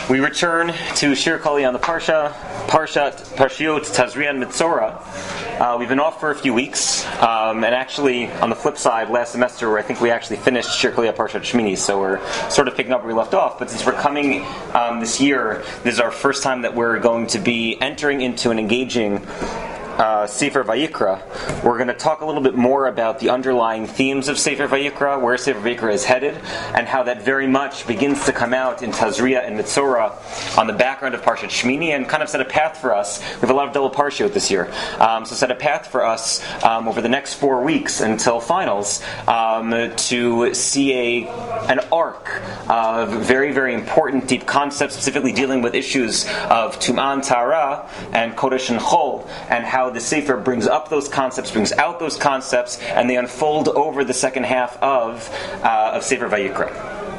We return to Shir Kali on the Parshiot Tazria and Mitzorah. We've been off for a few weeks, and actually, on the flip side, last semester, I think we actually finished Shir Kali Parshat Shmini, so we're sort of picking up where we left off. But since we're coming this year, this is our first time that we're going to be entering into an engaging Sefer Vayikra. We're going to talk a little bit more about the underlying themes of Sefer Vayikra, where Sefer Vayikra is headed, and how that very much begins to come out in Tazria and Mitzorah on the background of Parshat Shmini, and kind of set a path for us. We have a lot of double Parshiot this year, so set a path for us over the next 4 weeks until finals to see an arc of very, very important deep concepts, specifically dealing with issues of Tum'ah and Tahara and Kodesh and Chol, and how the Sefer brings up those concepts, brings out those concepts, and they unfold over the second half of Sefer Vayikra.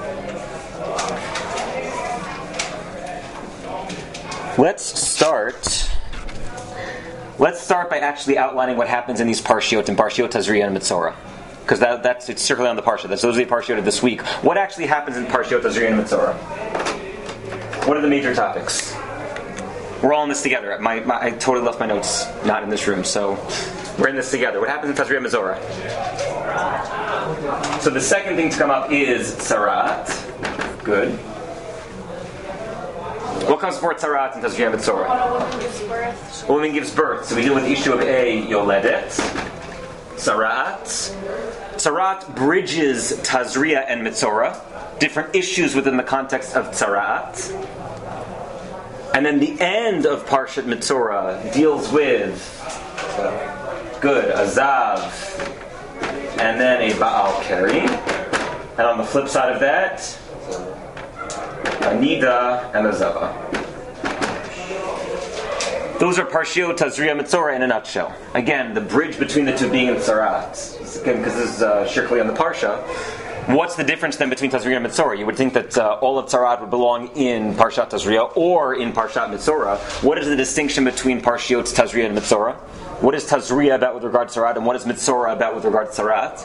Let's start by actually outlining what happens in these Parshiot and Parshiot Tazria and Mitzorah, because it's circling on the Parsha. Those are the Parshiot of this week. What actually happens in Parshiot Tazria and Mitzorah? What are the major topics? We're all in this together. I totally left my notes not in this room, so we're in this together. What happens in Tazria and Mitzorah? So the second thing to come up is Tzarat. Good. What comes before Tzarat in Tazria and Mitzorah? A woman gives birth. So we deal with the issue of Yoledet. Tzarat. Tzarat bridges Tazria and Mitzorah. Different issues within the context of Tzarat. And then the end of Parshat Mitzorah deals with Azav, and then a Baal Keri. And on the flip side of that, a Nida and a Zava. Those are Parshiot Tazria Mitzorah in a nutshell. Again, the bridge between the two being in Tzarat. Again, because this is Shir Kali on the Parsha. What's the difference then between Tazria and Mitzorah? You would think that all of Tzarat would belong in Parshat Tazria or in Parshat Mitzorah. What is the distinction between Parshiot Tazria and Mitzorah? What is Tazria about with regard to Tzarat, and what is Mitzorah about with regard to Tzarat?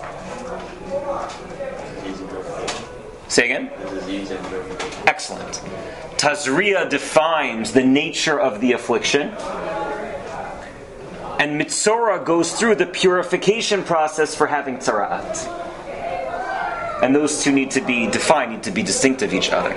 Say again? Excellent. Tazria defines the nature of the affliction, and Mitzorah goes through the purification process for having Tzarat. And those two need to be defined, need to be distinct of each other.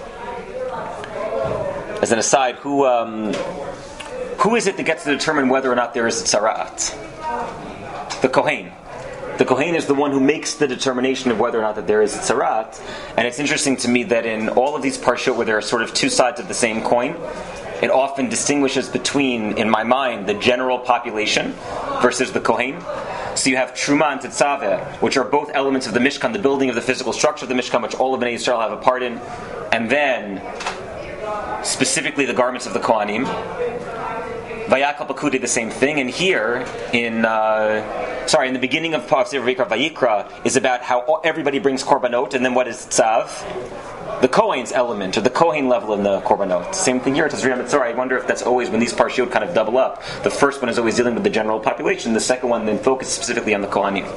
As an aside, who is it that gets to determine whether or not there is Tzarat? The Kohen. The Kohen is the one who makes the determination of whether or not that there is Tzarat. And it's interesting to me that in all of these Parshiot where there are sort of two sides of the same coin, it often distinguishes between, in my mind, the general population versus the Kohen. So you have Truma and Tetzaveh, which are both elements of the Mishkan, the building of the physical structure of the Mishkan, which all of Bnei Yisrael have a part in. And then, specifically the garments of the Kohanim. Vayakal Pekudei, the same thing. And here, in the beginning of Sefer Vayikra, is about how everybody brings korbanot, and then what is Tzav? The Kohen's element, or the Kohen level in the Korbanot. Same thing here at Tazria and Mitzorah. I wonder if that's always, when these Parshiot kind of double up, the first one is always dealing with the general population, the second one then focuses specifically on the Kohanim.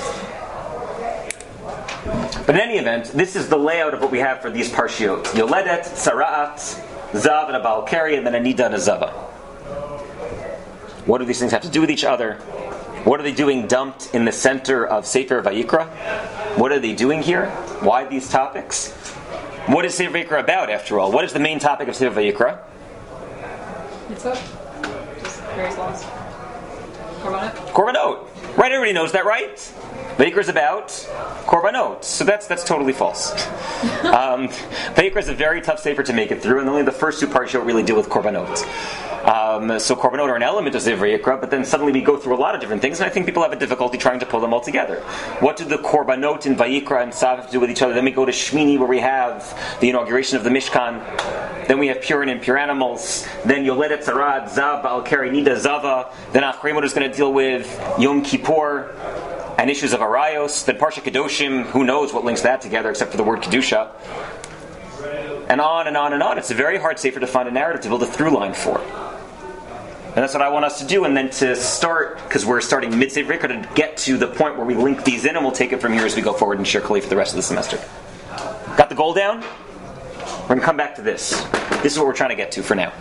But in any event, this is the layout of what we have for these Parshiot. Yoledet, Tzarat, Zav, and a Baal Keri, and then a Nida and a Zava. What do these things have to do with each other? What are they doing dumped in the center of Sefer Vayikra? What are they doing here? Why these topics? What is Sefer Vayikra about, after all? What is the main topic of Sefer Vayikra? Mitzvah. Just various laws. Korbanot. Right, everybody knows that, right? Vayikra is about Korbanot. So that's totally false. Vayikra is a very tough Sefer to make it through, and only the first two parts really deal with Korbanot. So Korbanot are an element of Sefer Vayikra, but then suddenly we go through a lot of different things, and I think people have a difficulty trying to pull them all together. What do the Korbanot in Vayikra and Tzav have to do with each other? Then we go to Shmini, where we have the inauguration of the Mishkan. Then we have pure and impure animals. Then Yoledet, Tzarat, Zav, Baal Keri, Nida, Zava. Then Achremot is going to deal with Yom Kippur and issues of Arayos. Then Parsha Kedoshim, who knows what links that together except for the word Kedusha. And on and on and on. It's a very hard Sefer to find a narrative to build a through line for. And that's what I want us to do, and then to start, because we're starting mid-Sefer Vayikra, to get to the point where we link these in, and we'll take it from here as we go forward in Shir Kali for the rest of the semester. Got the goal down? We're going to come back to this. This is what we're trying to get to for now.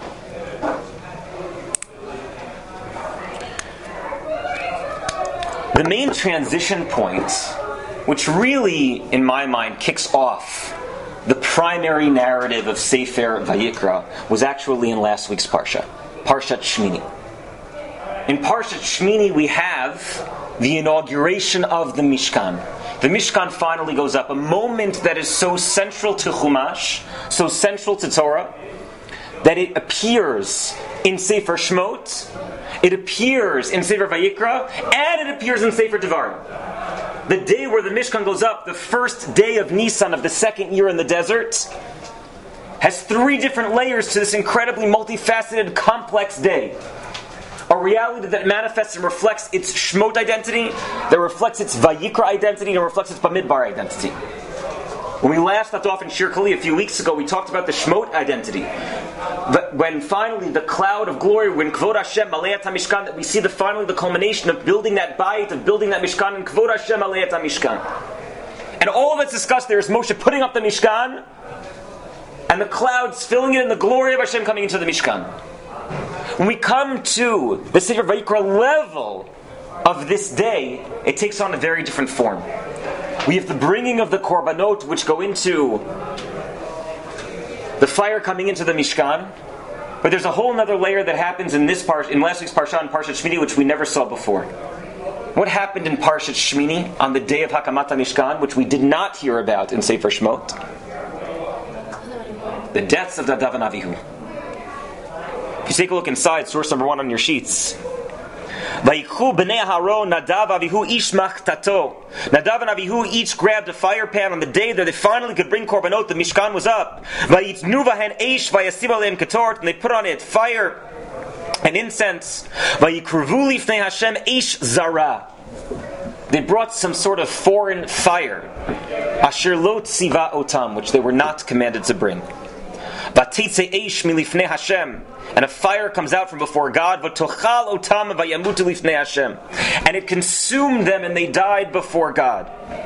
The main transition point, which really, in my mind, kicks off the primary narrative of Sefer Vayikra, was actually in last week's Parsha, Parshat Shmini. In Parshat Shmini, we have the inauguration of the Mishkan. The Mishkan finally goes up, a moment that is so central to Chumash, so central to Torah, that it appears in Sefer Shmot, it appears in Sefer Vayikra, and it appears in Sefer Devarim. The day where the Mishkan goes up, the first day of Nisan of the second year in the desert, has three different layers to this incredibly multifaceted, complex day. A reality that manifests and reflects its Shmot identity, that reflects its Vayikra identity, and reflects its Bamidbar identity. When we last left off in Shir Kali a few weeks ago, we talked about the Shmot identity. But when finally the cloud of glory, when Kvod Hashem Maleyat HaMishkan, that we see finally the culmination of building that Bayit, of building that Mishkan, and Kvod Hashem Maleyat HaMishkan. And all that's discussed there is Moshe putting up the Mishkan, and the clouds filling it, and the glory of Hashem coming into the Mishkan. When we come to the Sefer Vayikra level of this day, it takes on a very different form. We have the bringing of the korbanot, which go into the fire coming into the Mishkan. But there's a whole other layer that happens in last week's Parsha, and Parshat Shmini, which we never saw before. What happened in Parshat Shmini on the day of Hakamat HaMishkan, which we did not hear about in Sefer Shmot? The deaths of Nadav and Avihu. If you take a look inside, source number 1 on your sheets. Vayikhu b'nei Aharon Nadav Avihu ish machtato. Nadav and Avihu each grabbed a fire pan on the day that they finally could bring korbanot. The Mishkan was up. Vayitnu vahen eish vayasiv aleim ketort, and they put on it fire and incense. Vayikruvu lifnei Hashem eish zara. They brought some sort of foreign fire, asher lo tziva otam, which they were not commanded to bring. Vatitze eish milifnei Hashem, and a fire comes out from before God. V'tochal otam vayamutu lifnei Hashem, and it consumed them, and they died before God.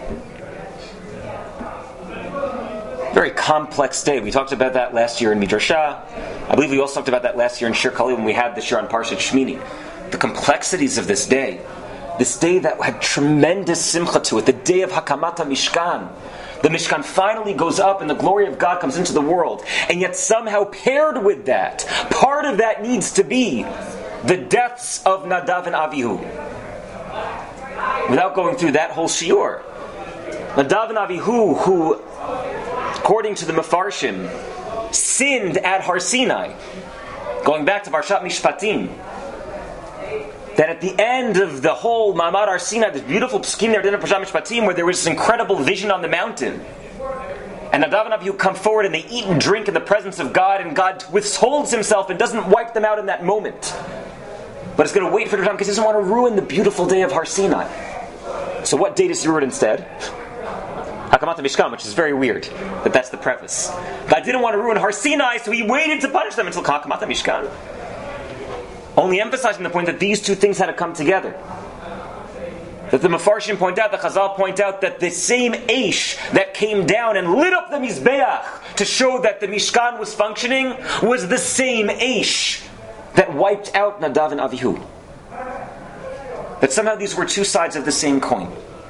Very complex day. We talked about that last year in Midrashah. I believe we also talked about that last year in Shir Kali when we had this year on Parshat Shmini. The complexities of this day that had tremendous simcha to it, the day of Hakamat HaMishkan. The Mishkan finally goes up and the glory of God comes into the world. And yet somehow paired with that, part of that needs to be the deaths of Nadav and Avihu. Without going through that whole shiur. Nadav and Avihu, who, according to the Mefarshim, sinned at Har Sinai. Going back to Parshat Mishpatim. That at the end of the whole Ma'amad Har Sinai, this beautiful psukim there in Parshat Mishpatim, where there was this incredible vision on the mountain, and Nadav and Avihu come forward and they eat and drink in the presence of God, and God withholds Himself and doesn't wipe them out in that moment, but is going to wait for their time because He doesn't want to ruin the beautiful day of Har Sinai. So what day does He ruin instead? Hakamat HaMishkan, which is very weird that that's the preface. God didn't want to ruin Har Sinai, so He waited to punish them until Hakamat HaMishkan. Only emphasizing the point that these two things had to come together. That the Mefarshim point out, the Chazal point out, that the same Eish that came down and lit up the Mizbeach to show that the Mishkan was functioning was the same Eish that wiped out Nadav and Avihu. That somehow these were two sides of the same coin.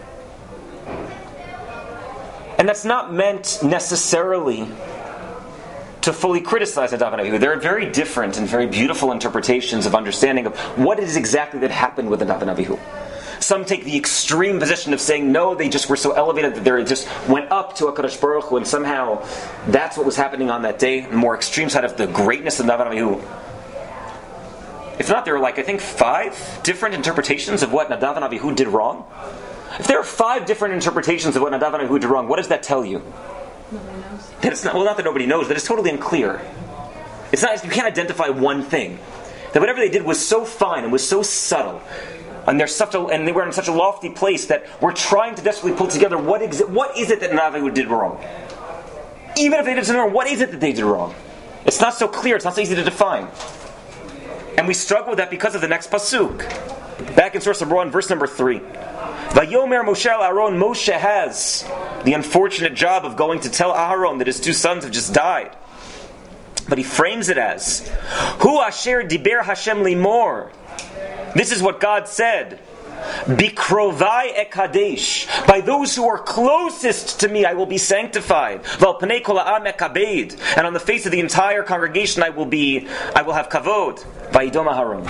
And that's not meant necessarily to fully criticize Nadav and Avihu. There are very different and very beautiful interpretations of understanding of what it is exactly that happened with Nadav and Avihu. Some take the extreme position of saying, no, they just were so elevated that they just went up to HaKadosh Baruch Hu, and somehow that's what was happening on that day. The more extreme side of the greatness of Nadav and Avihu. If not, there are I think 5 different interpretations of what Nadav and Avihu did wrong. If there are 5 different interpretations of what Nadav and Avihu did wrong, what does that tell you? Nobody knows. That it's not that nobody knows, that it's totally unclear. It's not, you can't identify one thing. That whatever they did was so fine and was so subtle, and they were in such a lofty place that we're trying to desperately pull together what is it that Nadav and Avihu did wrong. Even if they did something wrong, what is it that they did wrong? It's not so clear, it's not so easy to define. And we struggle with that because of the next pasuk. Back in source number 1, verse number 3. Vayomer Moshe Aaron, Moshe has the unfortunate job of going to tell Aharon that his two sons have just died. But he frames it as, Hu asher diber Hashem limor. This is what God said. Bikrovai ekadesh. By those who are closest to me, I will be sanctified. Valpanei kol ha'am ekabed. And on the face of the entire congregation, I will have kavod. Vayidom Aharon.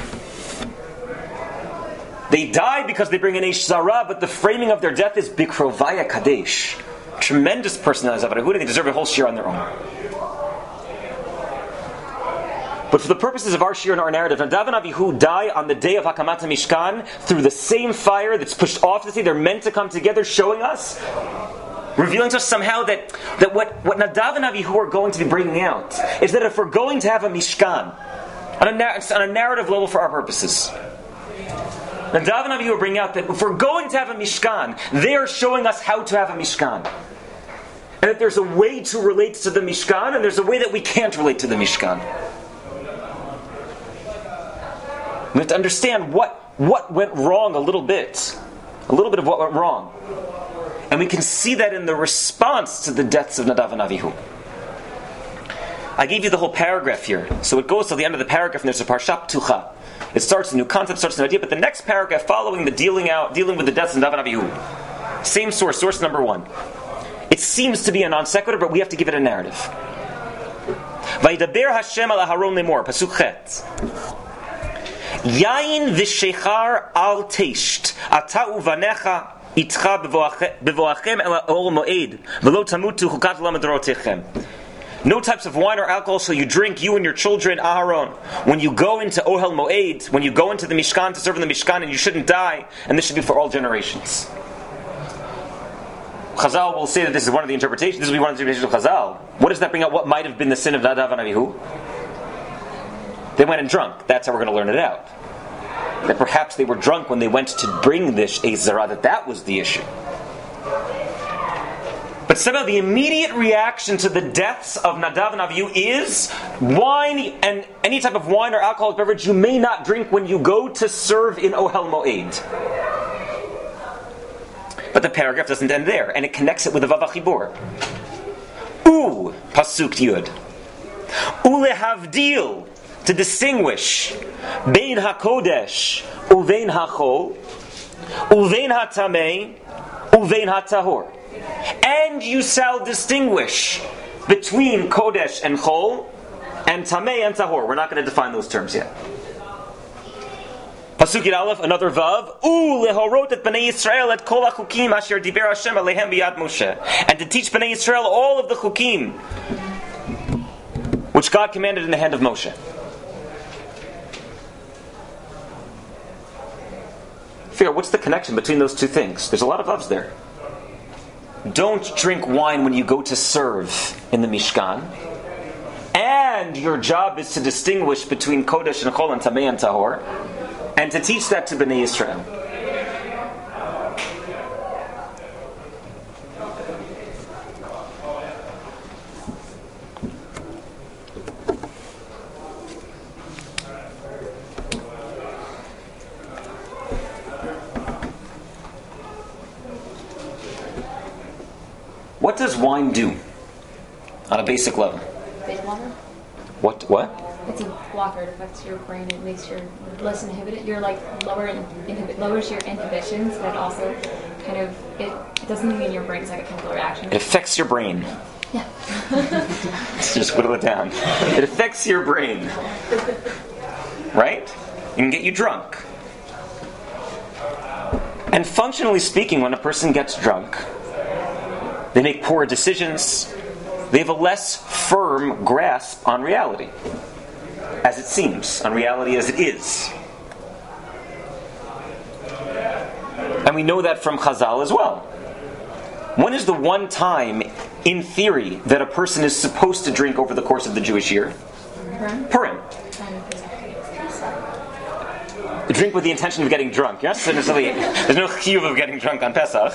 They die because they bring an Eish Zara, but the framing of their death is Bikrovai ekadesh. Tremendous personalities of Yehuda. They deserve a whole shir on their own. But for the purposes of our shir and our narrative, Nadav and Avihu die on the day of Hakamat HaMishkan through the same fire that's pushed off the sea. They're meant to come together, showing us, revealing to us somehow that what Nadav and Avihu are going to be bringing out is that if we're going to have a Mishkan, on a narrative level for our purposes, Nadav and Avihu are bringing out that if we're going to have a Mishkan, they are showing us how to have a Mishkan. And that there's a way to relate to the Mishkan, and there's a way that we can't relate to the Mishkan. We have to understand what went wrong a little bit of what went wrong. And we can see that in the response to the deaths of Nadav and Avihu. I gave you the whole paragraph here. So it goes to the end of the paragraph and there's a parsha ptucha. It starts a new concept, starts a new idea, but the next paragraph following the dealing with the deaths of Nadav and Avihu. Same source number 1. It seems to be a non sequitur, but we have to give it a narrative. Vayidaber Hashem al Aharon lemor, pasuk chet. Yain v'shechar al teisht, ata uvanecha itcha bevoachem el ol moed, v'lo tamutu chukat lamadrotechem. No types of wine or alcohol shall you drink, you and your children, Aharon, when you go into Ohel Moed, when you go into the Mishkan to serve in the Mishkan, and you shouldn't die, and this should be for all generations. Chazal will say that this is one of the interpretations. This will be one of the interpretations of Chazal. What does that bring out? What might have been the sin of Nadav and Avihu? They went and drunk. That's how we're going to learn it out. That perhaps they were drunk when they went to bring this Eish Zara, that was the issue. But somehow the immediate reaction to the deaths of Nadav and Avihu is wine, and any type of wine or alcoholic beverage you may not drink when you go to serve in Ohel Moed. But the paragraph doesn't end there, and it connects it with the Vav HaChibur. Pasuk Yud. Lehavdil, to distinguish Bein HaKodesh Uvein HaChol Uvein HaTamei Uvein HaTahor. And you shall distinguish between Kodesh and Chol and Tamei and Tahor. We're not going to define those terms yet. Pasuk Yud Aleph, another Vav. Lehorot et Bnei Yisrael et kol hachukim asher diber Hashem alehem biyad Moshe. And to teach Bnei Yisrael all of the chukim which God commanded in the hand of Moshe. Figure out what's the connection between those two things. There's a lot of Vavs there. Don't drink wine when you go to serve in the Mishkan. And your job is to distinguish between Kodesh and Chol and Tamei and Tahor. And to teach that to Bnei Yisrael. What does wine do on a basic level? Big water? What? It's a blocker. It affects your brain. It makes you less inhibited. You're like lowers your inhibitions, but also kind of it does something in your brain. It's like a chemical reaction. It affects your brain. Yeah. Let's just whittle it down. It affects your brain, right? It can get you drunk. And functionally speaking, when a person gets drunk, they make poor decisions. They have a less firm grasp on reality, as it seems, on reality as it is. And we know that from Chazal as well. When is the one time, in theory, that a person is supposed to drink over the course of the Jewish year? Purim. Drink with the intention of getting drunk. You're not necessarily, there's no chiyuv of getting drunk on Pesach.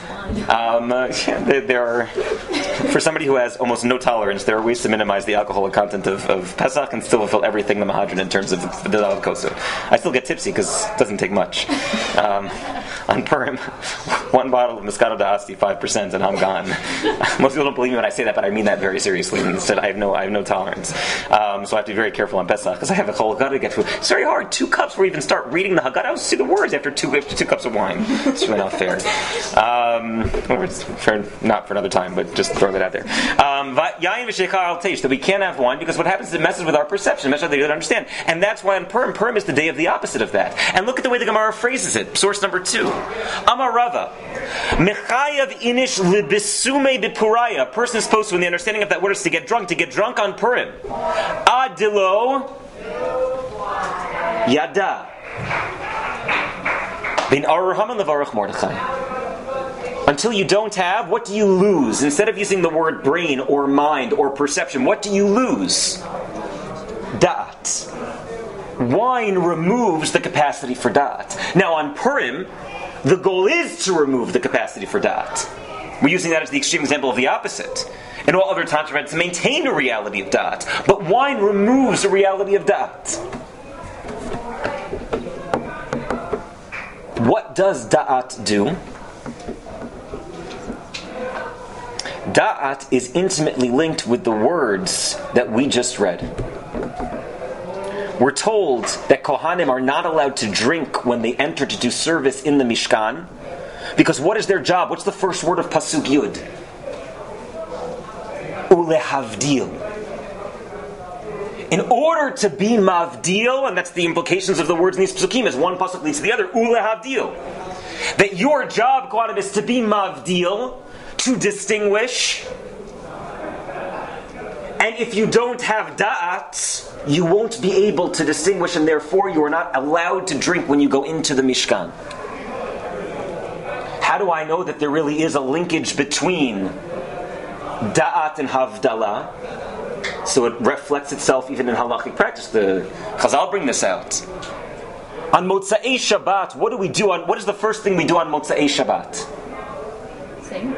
There are, for somebody who has almost no tolerance, there are ways to minimize the alcoholic content of Pesach and still fulfill everything the Mahadran in terms of the Dalav Kosu. I still get tipsy because it doesn't take much. on Purim, one bottle of Moscato d'Asti, 5%, and I'm gone. Most people don't believe me when I say that, but I mean that very seriously. Instead, I have no tolerance. So I have to be very careful on Pesach, because I have a whole Haggadah to get to. It's very hard. 2 cups before we even start reading the Haggadah. I don't see the words after two cups of wine. It's really not fair. Or it's fair, not for another time, but just throw that out there. That we can't have wine, because what happens is it messes with our perception, messes with the understand. And that's why on Purim is the day of the opposite of that. And look at the way the Gemara phrases it. Source number 2. Amar Rava. Mechayav inish libisume bipuraya. A person is supposed to, in the understanding of that word, is to get drunk on Purim. Adilo yada. Bin Arur Haman levarach Mordechai. Until you don't have, what do you lose? Instead of using the word brain or mind or perception, what do you lose? Da'at. Wine removes the capacity for da'at. Now on Purim, the goal is to remove the capacity for da'at. We're using that as the extreme example of the opposite. In all other times, we're meant to maintain a reality of da'at. But wine removes the reality of da'at. What does da'at do? Da'at is intimately linked with the words that we just read. We're told that Kohanim are not allowed to drink when they enter to do service in the Mishkan, because what is their job? What's the first word of Pasuk Yud? Ulehavdil. In order to be mavdil, and that's the implications of the words in these Pasukim, as one Pasuk leads to the other, Ulehavdil. That your job, Kohanim, is to be mavdil, to distinguish, and if you don't have da'at, you won't be able to distinguish, and therefore you are not allowed to drink when you go into the Mishkan. How do I know that there really is a linkage between da'at and havdalah? So it reflects itself even in halachic practice. The Chazal bring this out. On Motzei Shabbat, what is the first thing we do on Motzei Shabbat? Sing.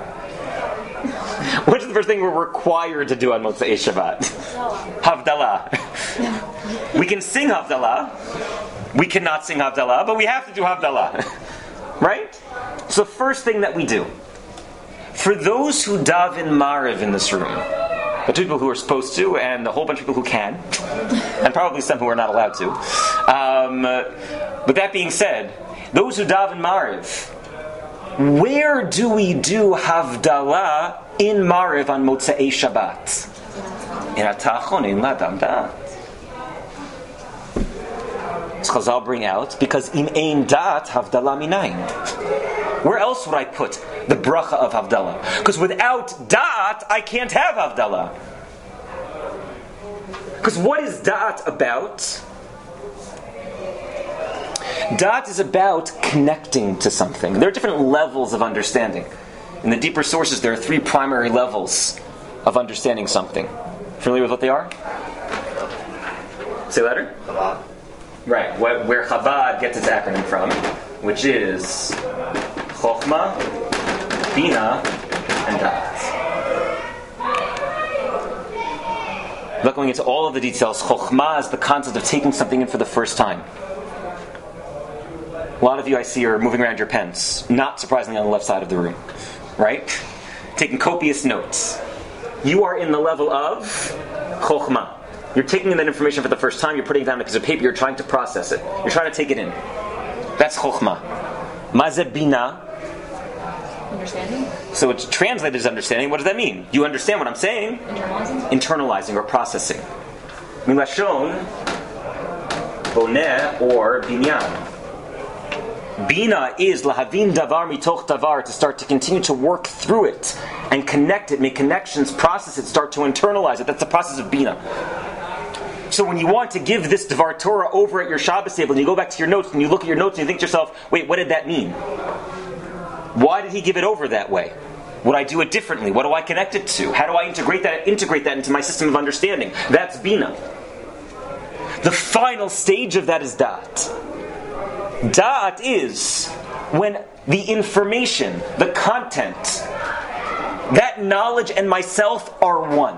What is the first thing we're required to do on Motzei Shabbat? Havdalah. We can sing Havdalah. We cannot sing Havdalah, but we have to do Havdalah. Right? So the first thing that we do. For those who daven Mariv in this room, the 2 people who are supposed to, and a whole bunch of people who can, and probably some who are not allowed to. But that being said, those who daven Mariv, where do we do Havdalah in Mariv on Motzei Shabbat? In Atachonin Ladam Da'at. Chazal bring out, because im ein da'at Havdalah minayin. Where else would I put the bracha of Havdalah? Because without da'at, I can't have Havdalah. Because what is da'at about? Da'at is about connecting to something. There are different levels of understanding. In the deeper sources, there are 3 primary levels of understanding something. Familiar with what they are? Say louder. Chabad. Right, where Chabad gets its acronym from, which is Chokhmah, Bina, and Da'at. Without going into all of the details, Chokhmah is the concept of taking something in for the first time. A lot of you I see are moving around your pens, not surprisingly on the left side of the room. Right? Taking copious notes. You are in the level of Chokhmah. You're taking in that information for the first time, you're putting it down on a piece of paper, you're trying to process it. You're trying to take it in. That's Chokhmah. Mazeh Bina. Understanding? So it's translated as understanding. What does that mean? You understand what I'm saying? Internalizing or processing. Milashon, Boneh, or Binyan. Bina is lahavin davar mitoch davar, to start to continue to work through it and connect it, make connections, process it, start to internalize it. That's the process of Bina. So when you want to give this Dvar Torah over at your Shabbos table and you go back to your notes and you look at your notes and you think to yourself, wait, what did that mean? Why did he give it over that way? Would I do it differently? What do I connect it to? How do I integrate that into my system of understanding? That's Bina. The final stage of that is Da'at. Da'at is when the information, the content, that knowledge and myself are one.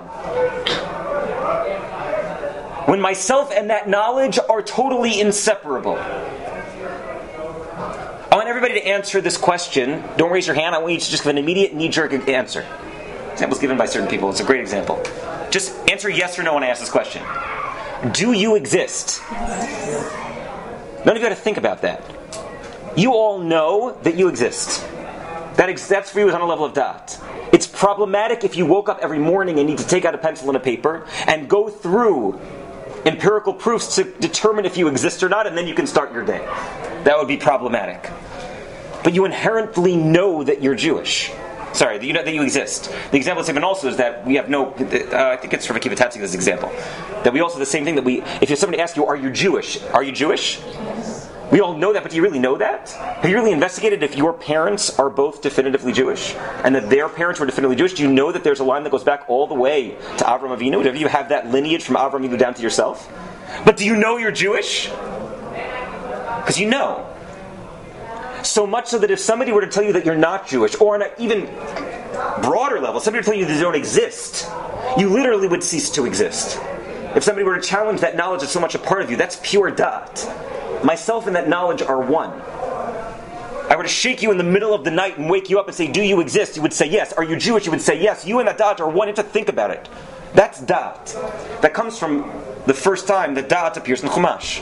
When myself and that knowledge are totally inseparable. I want everybody to answer this question. Don't raise your hand. I want you to just give an immediate knee-jerk answer. Examples given by certain people. It's a great example. Just answer yes or no when I ask this question. Do you exist? None of you got to think about that. You all know that you exist. That's for you on a level of da'at. It's problematic if you woke up every morning and need to take out a pencil and a paper and go through empirical proofs to determine if you exist or not, and then you can start your day. That would be problematic. But you inherently know that you're Jewish. Sorry, that you know that you exist. The example that's given also is that we have no. I think it's from Akiva Tatzik, this example. That we also do the same thing that if somebody asks you, "Are you Jewish?" Are you Jewish? Yes. We all know that, but do you really know that? Have you really investigated if your parents are both definitively Jewish, and that their parents were definitively Jewish? Do you know that there's a line that goes back all the way to Avram Avinu? Do you have that lineage from Avram Avinu down to yourself? But do you know you're Jewish? Because you know. So much so that if somebody were to tell you that you're not Jewish, or on an even broader level, somebody would tell you that you don't exist, you literally would cease to exist. If somebody were to challenge that knowledge that's so much a part of you, that's pure da'at. Myself and that knowledge are one. I were to shake you in the middle of the night and wake you up and say, do you exist? You would say yes. Are you Jewish? You would say yes. You and that da'at are one. You have to think about it. That's da'at. That comes from the first time that da'at appears in Chumash.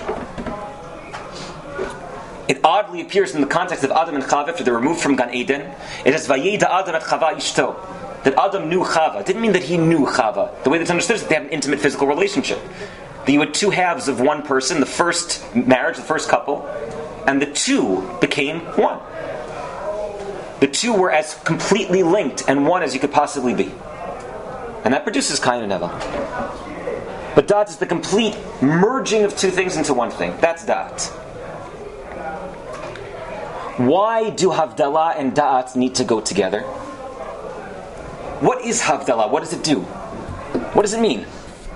It oddly appears in the context of Adam and Chava after they're removed from Gan Eden. It is Vayeda Adam et Chava ishto. That Adam knew Chava. It didn't mean that he knew Chava. The way that's understood is that they had an intimate physical relationship. That you had two halves of one person, the first marriage, the first couple, and the two became one. The two were as completely linked and one as you could possibly be. And that produces Kain and Hevel. But da'at is the complete merging of two things into one thing. That's da'at. Why do Havdalah and Da'at need to go together? What is Havdalah? What does it do? What does it mean?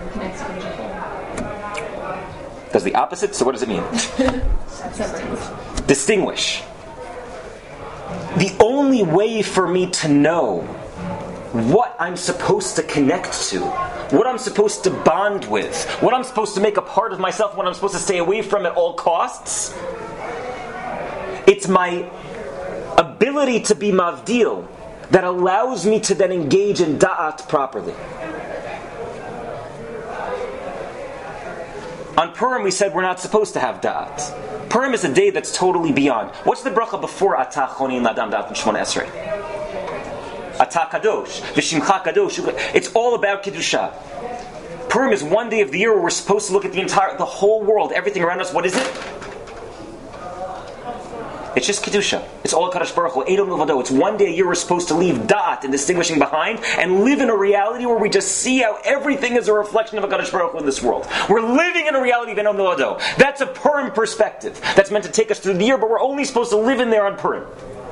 Does the opposite? So what does it mean? Distinguish. The only way for me to know what I'm supposed to connect to, what I'm supposed to bond with, what I'm supposed to make a part of myself, what I'm supposed to stay away from at all costs, it's my ability to be mavdil that allows me to then engage in da'at properly. On Purim we said we're not supposed to have da'at. Purim is a day that's totally beyond. What's the bracha before Atah Chonin Ladam Da'at Shmona Esrei? Atah Kadosh, V'Shimcha Kadosh. It's all about Kedusha. Purim is one day of the year where we're supposed to look at the whole world, everything around us. What is it? It's just Kedusha. It's all Kadosh Baruch Hu. Eidom Milvado. It's one day a year we're supposed to leave da'at and distinguishing behind and live in a reality where we just see how everything is a reflection of a Kadosh Baruch Hu in this world. We're living in a reality of Eidom Milvado. That's a Purim perspective. That's meant to take us through the year, but we're only supposed to live in there on Purim.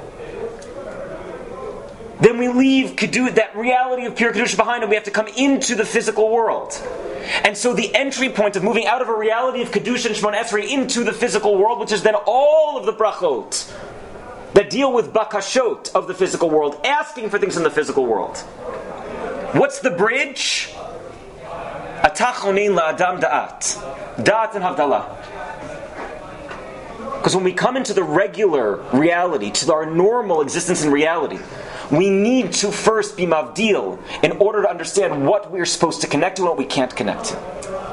Then we leave that reality of pure Kedusha behind and we have to come into the physical world. And so the entry point of moving out of a reality of Kedusha and Shmona Esrei into the physical world, which is then all of the brachot that deal with bakashot of the physical world, asking for things in the physical world. What's the bridge? Atah chonin la'adam da'at. Da'at and havdalah. Because when we come into the regular reality, to our normal existence in reality, we need to first be mavdil in order to understand what we're supposed to connect to and what we can't connect to.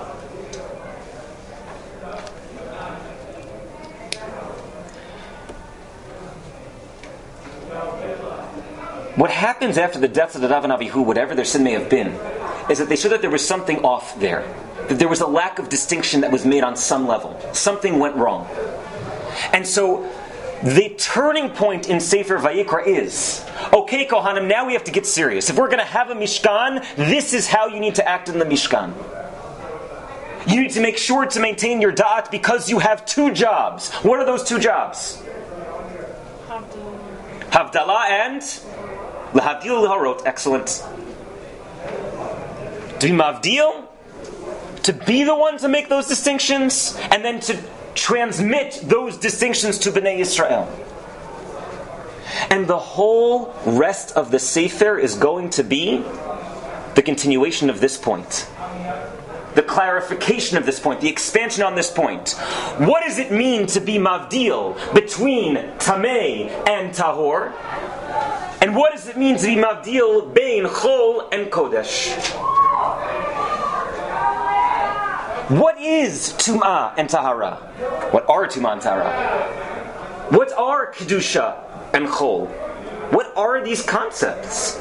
What happens after the deaths of Nadav and Avihu, whatever their sin may have been, is that they showed that there was something off there. That there was a lack of distinction that was made on some level. Something went wrong. And so the turning point in Sefer Vayikra is, okay, Kohanim, now we have to get serious. If we're going to have a Mishkan, this is how you need to act in the Mishkan. You need to make sure to maintain your da'at because you have two jobs. What are those two jobs? Havdalah and Lahavdil Laharot. Excellent. To be Mavdil, to be the one to make those distinctions, and then to transmit those distinctions to Bnei Yisrael. And the whole rest of the Sefer is going to be the continuation of this point. the clarification of this point, the expansion on this point. What does it mean to be mavdil between tamei and tahor? And what does it mean to be mavdil bein chol and kodesh? What is tum'ah and tahara? What are tum'ah and tahara? What are kedusha and chol? What are these concepts?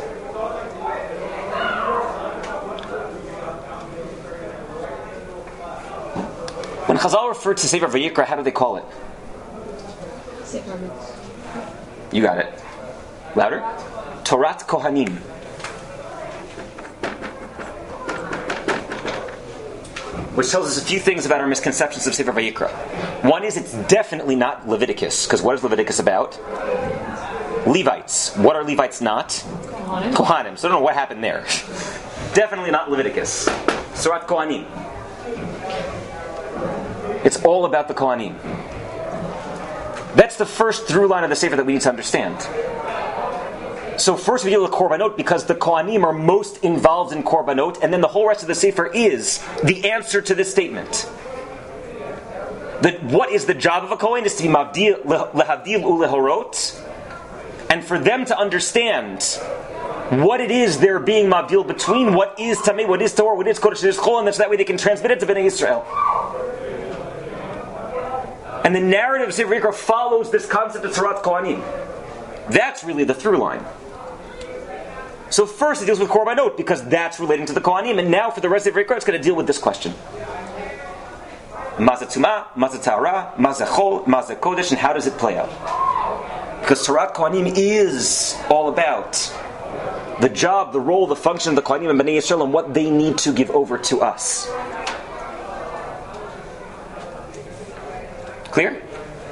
When Chazal referred to Sefer Vayikra, how do they call it? Sefer. You got it. Louder. Torat Kohanim. Which tells us a few things about our misconceptions of Sefer Vayikra. One is it's definitely not Leviticus, because what is Leviticus about? Levites. What are Levites not? Kohanim. So I don't know what happened there. Definitely not Leviticus. Surat Kohanim. It's all about the Kohanim. That's the first through line of the Sefer that we need to understand. So first we deal with Korbanot because the Kohanim are most involved in Korbanot, and then the whole rest of the Sefer is the answer to this statement. That what is the job of a Kohen is to be lehavdil ulehorot, and for them to understand what it is they're being mavdil between, what is Tamei, what is Torah, what is Kodesh, what is Chol, and so that way they can transmit it to Bnei Yisrael. And the narrative of Sefer Vayikra follows this concept of Torat Kohanim. That's really the through line. So first it deals with Korbanot because that's relating to the Kohanim, and now for the rest of Sefer Vayikra it's going to deal with this question. Maza Tumah, Maza Tahara, Maza Chol, Maza Kodesh, and how does it play out? Because Torat Kohanim is all about the job, the role, the function of the Kohanim and Bnei Yisrael and what they need to give over to us. Clear?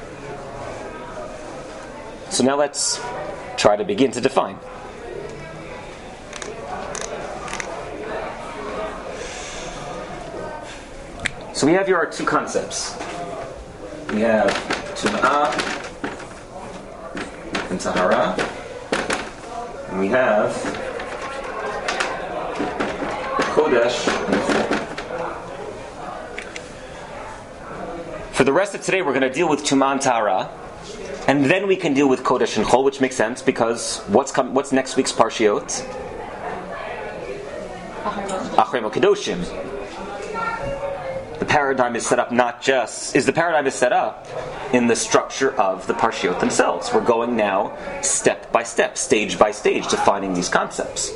So now let's try to begin to define. So we have here our two concepts. We have Tum'ah and Tahara. And we have Kodesh and Chol. For the rest of today, we're going to deal with Tum'ah and Tahara, and then we can deal with Kodesh and Chol, which makes sense because what's next week's Parshiot? Achrei Mokedoshim. The paradigm is set up in the structure of the Parshiot themselves. We're going now step by step, stage by stage, defining these concepts.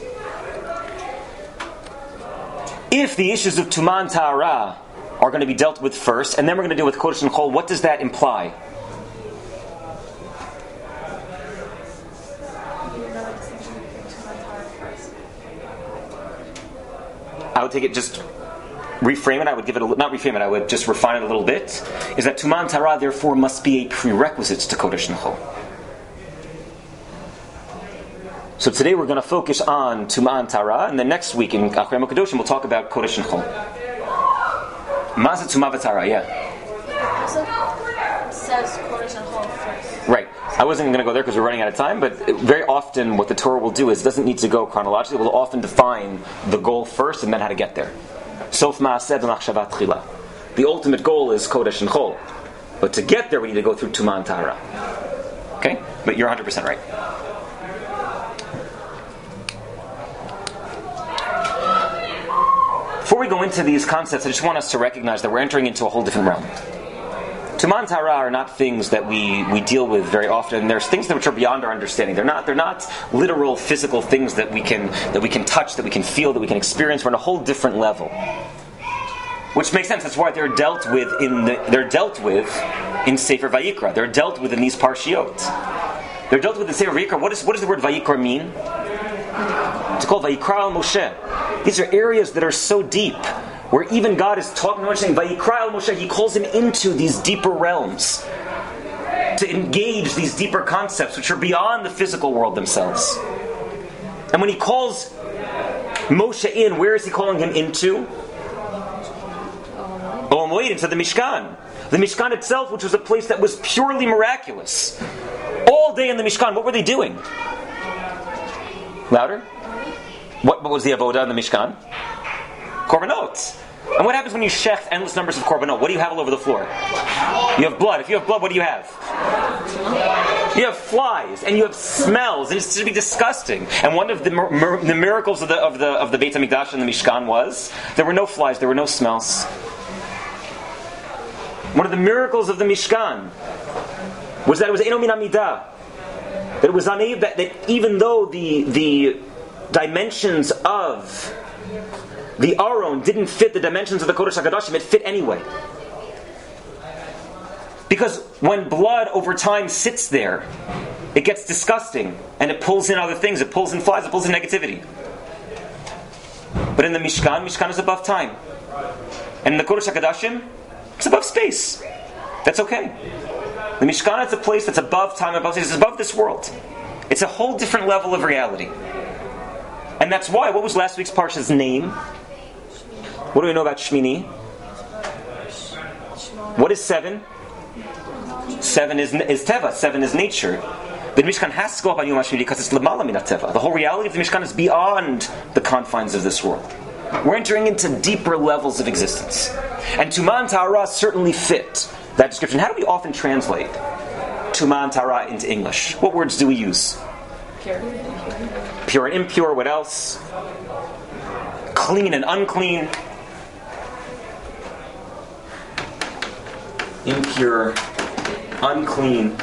If the issues of Tum'ah and Tahara are going to be dealt with first, and then we're going to deal with Kodesh and Chol, what does that imply? I would take it, just reframe it, I would give it not reframe it, I would just refine it a little bit, is that Tum'ah and Tahara therefore must be a prerequisite to Kodesh and Chol. So today we're going to focus on Tum'ah and Tahara, and then next week in Achrei Mokedoshim we'll talk about Kodesh and Chol. Maza Tum'ah v'Tahara, yeah. It says Kodesh and Chol first. Right. I wasn't going to go there because we're running out of time, but very often what the Torah will do is it doesn't need to go chronologically. It will often define the goal first and then how to get there. Sof ma'aseh b'machshava tchila. The ultimate goal is Kodesh and Chol. But to get there we need to go through Tum'ah and Tahara. Okay? But you're 100% right. Before we go into these concepts, I just want us to recognize that we're entering into a whole different realm. Tum'ah and Tahara are not things that we deal with very often. There's things which are beyond our understanding. They're not literal physical things that we can touch, that we can feel, that we can experience. We're on a whole different level. Which makes sense. That's why they're dealt with in Sefer Vayikra. They're dealt with in these parshiot. They're dealt with in Sefer Vayikra. What does the word Vayikra mean? It's called Vayikra al Moshe. These are areas that are so deep, where even God is talking about saying Vayikra al Moshe. He calls him into these deeper realms to engage these deeper concepts which are beyond the physical world themselves. And when he calls Moshe in, where is he calling him into? Ohel Moed, into the Mishkan. The Mishkan itself, which was a place that was purely miraculous. All day in the Mishkan, what were they doing? Louder? What was the avodah in the Mishkan? Korbanot. And what happens when you shecht endless numbers of korbanot? What do you have all over the floor? You have blood. If you have blood, what do you have? You have flies, and you have smells, and it's to be disgusting. And one of the miracles of the Beit HaMikdash and the Mishkan was there were no flies, there were no smells. One of the miracles of the Mishkan was that it was Eino Min Amidah. That it was unable, that even though the dimensions of the Aron didn't fit the dimensions of the Kodesh HaKadoshim, it fit anyway. Because when blood over time sits there, it gets disgusting, and it pulls in other things. It pulls in flies, it pulls in negativity. But in the Mishkan is above time. And in the Kodesh HaKadoshim, it's above space. That's okay. The Mishkan is a place that's above time, above space. It's above this world. It's a whole different level of reality. And that's why, what was last week's Parsha's name? What do we know about Shmini? What is 7? 7 is Teva. 7 is nature. The Mishkan has to go up on Yom HaShmini because it's L'mala Min HaTeva. The whole reality of the Mishkan is beyond the confines of this world. We're entering into deeper levels of existence. And Tumah and Tahara certainly fit that description. How do we often translate Tumah and Tahara into English? What words do we use? Pure and impure. What else? Clean and unclean. Impure, unclean.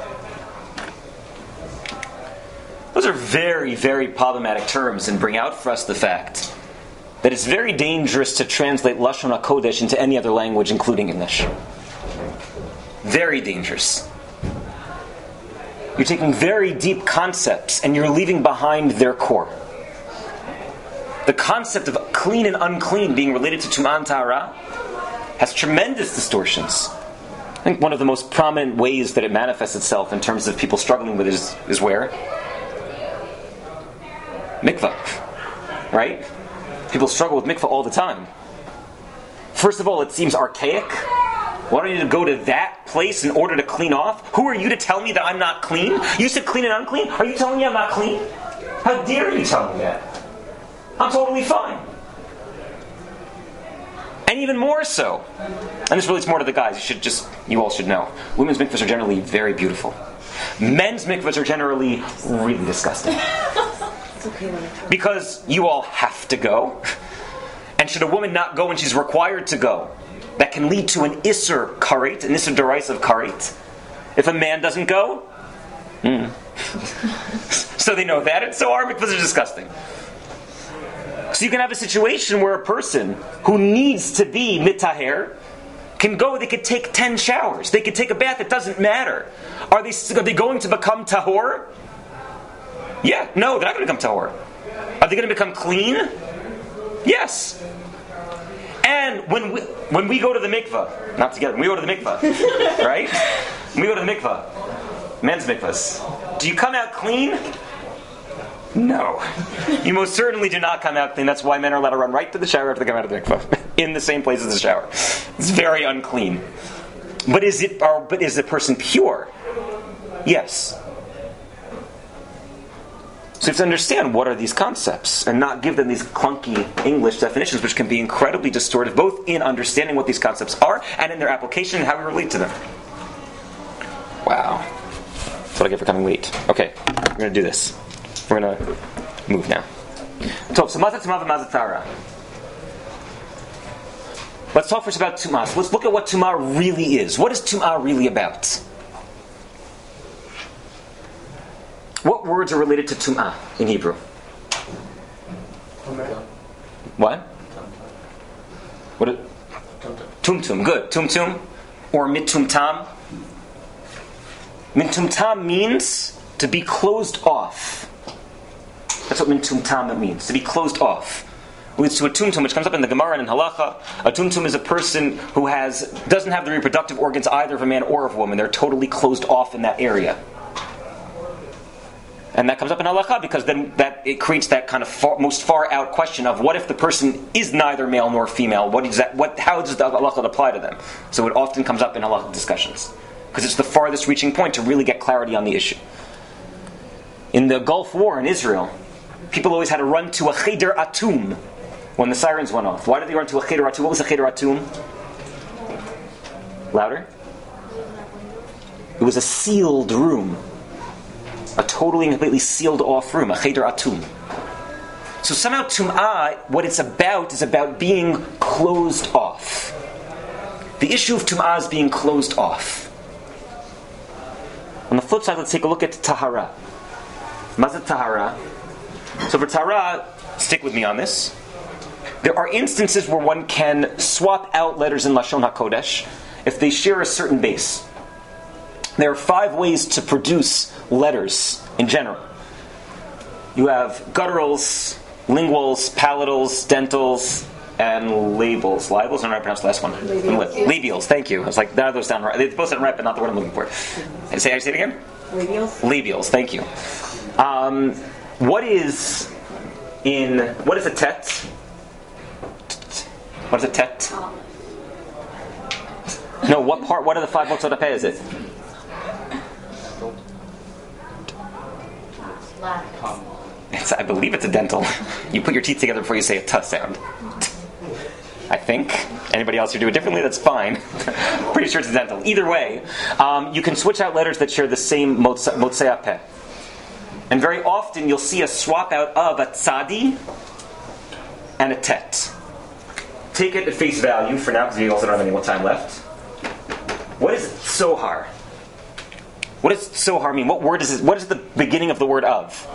Those are very, very problematic terms and bring out for us the fact that it's very dangerous to translate Lashon HaKodesh into any other language, including English. Very dangerous. You're taking very deep concepts and you're leaving behind their core. The concept of clean and unclean being related to Tumah and Tahara has tremendous distortions. I think one of the most prominent ways that it manifests itself in terms of people struggling with it is where? Mikvah. Right? People struggle with mikvah all the time. First of all, it seems archaic. Why do I need to go to that place in order to clean off? Who are you to tell me that I'm not clean? You said clean and unclean? Are you telling me I'm not clean? How dare you tell me that? I'm totally fine. And even more so, and this relates more to the guys, you all should know, women's mikvahs are generally very beautiful. Men's mikvahs are generally really disgusting. Because you all have to go. And should a woman not go when she's required to go, that can lead to an Isser Karet, an Isser Derisive Karet. If a man doesn't go, so they know that, and so our mikvahs are disgusting. So you can have a situation where a person who needs to be mitaher can go, they could take 10 showers, they could take a bath, it doesn't matter. Are they going to become tahor? Yeah, no, they're not going to become tahor. Are they going to become clean? Yes. And when we go to the mikvah, not together, when we go to the mikvah, right? When we go to the mikvah, men's mikvahs, do you come out clean? No. You most certainly do not come out clean. That's why men are allowed to run right to the shower after they come out of the mikvah. In the same place as the shower. It's very unclean. But is the person pure? Yes. So you have to understand what are these concepts and not give them these clunky English definitions which can be incredibly distortive both in understanding what these concepts are and in their application and how we relate to them. Wow. That's what I get for coming late. Okay, we're going to do this. We're going to move now. So Mazat Tumah v'Mazat Tahara. Let's talk first about Tumah. So let's look at what Tumah really is. What is Tumah really about? What words are related to Tumah in Hebrew? What? What? Tumtum. Good. Tumtum or mitumtam. Mitumtam means to be closed off. That's what mintumtam means, to be closed off. It leads to a tumtum, which comes up in the Gemara and in Halacha. A tumtum is a person who doesn't have the reproductive organs either of a man or of a woman. They're totally closed off in that area. And that comes up in Halacha because then it creates that kind of most far out question of what if the person is neither male nor female? How does the Halacha apply to them? So it often comes up in Halacha discussions because it's the farthest reaching point to really get clarity on the issue. In the Gulf War in Israel, people always had to run to a cheder atum, when the sirens went off? Why did they run to a Cheder Atum? What was a Cheder Atum? Louder? It was a sealed room. A totally and completely sealed off room. A Cheder Atum. So somehow Tum'ah, what it's about is about being closed off. The issue of Tum'ah is being closed off. On the flip side, let's take a look at Tahara. Mazat Tahara. So for Tahara, stick with me on this. There are instances where one can swap out letters in Lashon HaKodesh if they share a certain base. There are 5 ways to produce letters in general. You have gutturals, linguals, palatals, dentals, and labels. Labels? I don't know how to pronounce the last one. Labials, thank you. I was like, none of those sound right. They both sound right, but not the word I'm looking for. Say it again? Labials. Labials, thank you. What is a tet? What is a tet? No, what of the 5 motzot peh is it? I believe it's a dental. You put your teeth together before you say a t sound. I think. Anybody else who do it differently, that's fine. Pretty sure it's a dental. Either way, you can switch out letters that share the same motzei peh. And very often you'll see a swap out of a tzadi and a tet. Take it at face value for now, because we also don't have any more time left. What is sohar? What does sohar mean? What word is it? What is the beginning of the word of?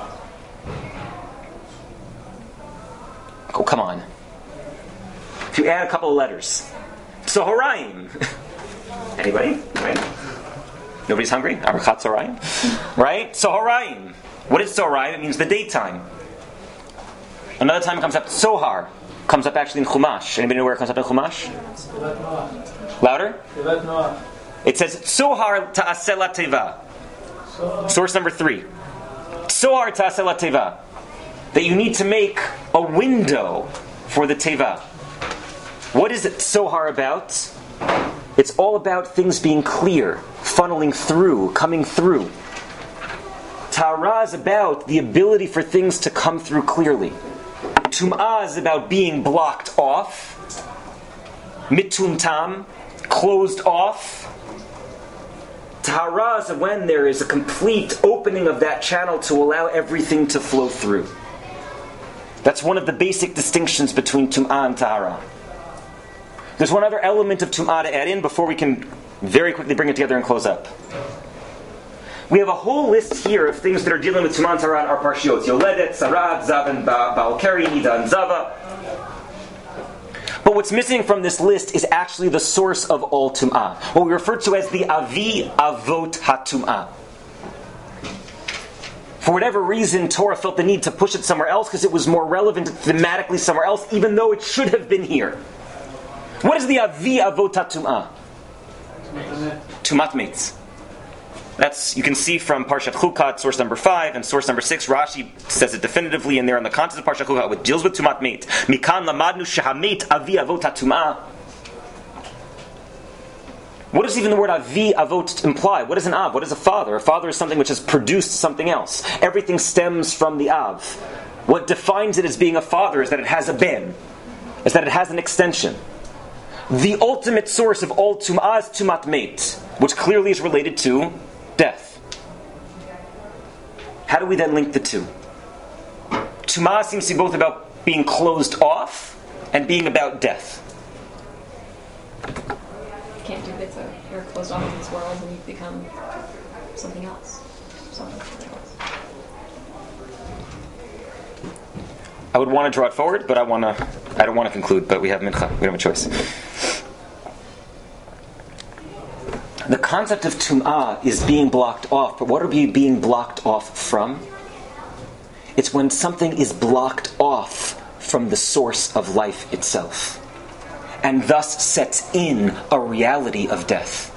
Oh, come on. If you add a couple of letters. Sohoraim. Anybody? Right? Nobody's hungry? Arachat Sohoraim? Right? Sohoraim. What is Sohoraim? It means the daytime. Another time it comes up, Sohar. Comes up actually in Chumash. Anybody know where it comes up in Chumash? Louder? It says, Sohar ta'aseh la teva. Source number 3. Sohar ta'aseh la teva. That you need to make a window for the teva. What is it Sohar about? It's all about things being clear, funneling through, coming through. Tahara is about the ability for things to come through clearly. Tum'ah is about being blocked off. Mitumtam, closed off. Tahara is when there is a complete opening of that channel to allow everything to flow through. That's one of the basic distinctions between Tum'ah and Tahara. There's one other element of Tum'ah to add in before we can very quickly bring it together and close up. We have a whole list here of things that are dealing with Tum'ah and Tahara in our parshiot. Yoledet, Sarat, Zav, Ba'al-Keri, Nida, and Zava. But what's missing from this list is actually the source of all Tum'ah. What we refer to as the Avi Avot HaTum'ah. For whatever reason, Torah felt the need to push it somewhere else because it was more relevant thematically somewhere else, even though it should have been here. What is the Avi Avot HaTum'ah? Tumat Meitz. That's, you can see from Parshat Chukat, source number 5, and source number 6. Rashi says it definitively in there in the context of Parshat Chukat, which deals with Tumat Meit. Mikan lamadnu shehameit avi avot hatumah. What does even the word avi avot imply? What is an av? What is a father? A father is something which has produced something else. Everything stems from the av. What defines it as being a father is that it has a ben, is that it has an extension. The ultimate source of all Tum'ah is Tumat Meit, which clearly is related to death. How do we then link the two? Tum'ah seems to be both about being closed off and being about death. You can't do bits of you're closed off in this world and you become something else. Something else. I would want to draw it forward, but I don't want to conclude, but we have mincha. We don't have a choice. The concept of Tum'ah is being blocked off, but what are we being blocked off from? It's when something is blocked off from the source of life itself, and thus sets in a reality of death.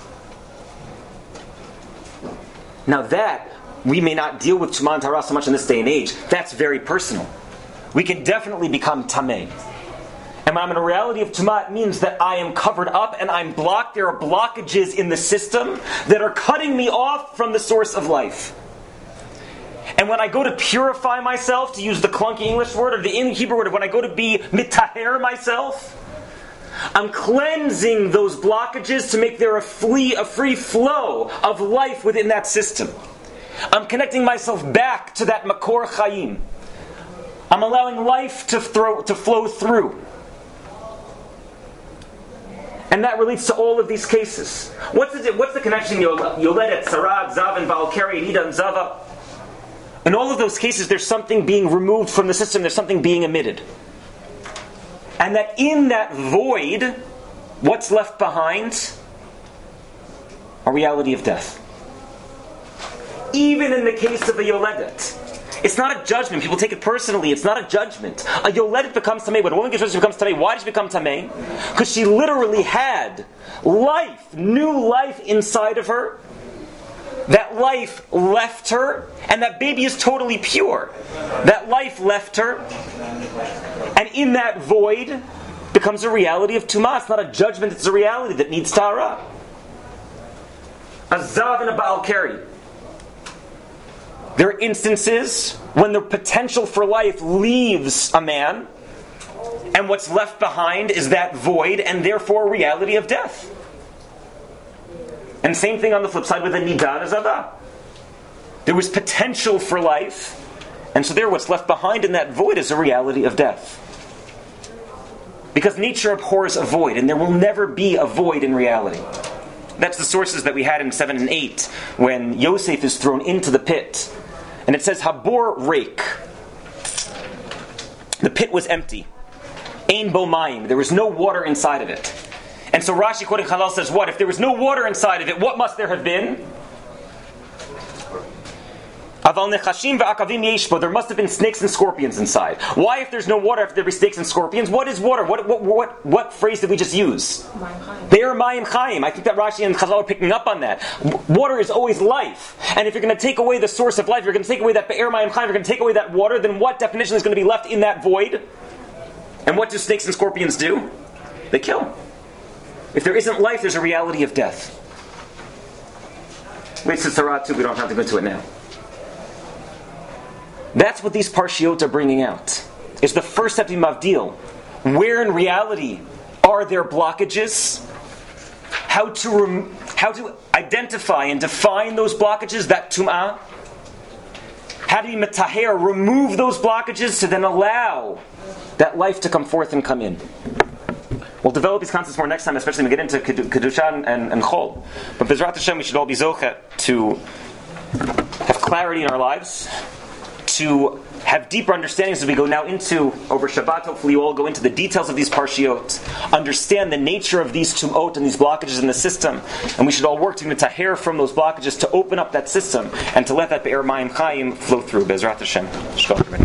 Now that, we may not deal with Tum'ah and Tahara so much in this day and age, that's very personal. We can definitely become Tameh. And when I'm in a reality of Tum'ah, it means that I am covered up and I'm blocked. There are blockages in the system that are cutting me off from the source of life. And when I go to purify myself, to use the clunky English word, or the Hebrew word, when I go to be mitaher myself, I'm cleansing those blockages to make there a free flow of life within that system. I'm connecting myself back to that makor chayim. I'm allowing life to flow through. And that relates to all of these cases. What's the connection? Yoledet, Sarad, Zav, and Valkari, Nida, and Zava. In all of those cases, there's something being removed from the system. There's something being emitted. And that in that void, what's left behind? A reality of death. Even in the case of a Yoledet. It's not a judgment. People take it personally. It's not a judgment. A Yoledet becomes Tameh. When a woman gets ready, she becomes Tameh. Why does she become Tameh? Because she literally had life, new life inside of her. That life left her, and that baby is totally pure. That life left her, and in that void becomes a reality of Tumah. It's not a judgment, it's a reality that needs Tahara. A Zav and a Baal Keri. There are instances when the potential for life leaves a man, and what's left behind is that void, and therefore a reality of death. And same thing on the flip side with a Nida and a Zada. There was potential for life, and so there what's left behind in that void is a reality of death. Because nature abhors a void, and there will never be a void in reality. That's the sources that we had in 7 and 8, when Yosef is thrown into the pit. And it says, Habor Reik. The pit was empty. Ein bo mayim. There was no water inside of it. And so Rashi, quoting Chazal, says what? If there was no water inside of it, what must there have been? Aval nechashim ve'akavim yeshbo. There must have been snakes and scorpions inside. Why, if there's no water, if there be snakes and scorpions? What is water? What phrase did we just use? Be'er mayim chayim. I think that Rashi and Chazal are picking up on that. Water is always life. And if you're going to take away the source of life, you're going to take away that be'er mayim chayim, you're going to take away that water, then what definition is going to be left in that void? And what do snakes and scorpions do? They kill. If there isn't life, there's a reality of death. Wait, to Sarat too, we don't have to go into it now. That's what these parshiot are bringing out. It's the first step to Mavdil. Where in reality are there blockages? How to identify and define those blockages, that tum'ah. How do you metaher, remove those blockages to then allow that life to come forth and come in. We'll develop these concepts more next time, especially when we get into Kedusha and Chol. But Bezrat Hashem, we should all be zocheh to have clarity in our lives, to have deeper understandings as we go now into, over Shabbat, hopefully you all go into the details of these parshiot, understand the nature of these tum'ot and these blockages in the system, and we should all work to taher from those blockages to open up that system, and to let that be'er mayim chayim flow through. Bezrat Hashem.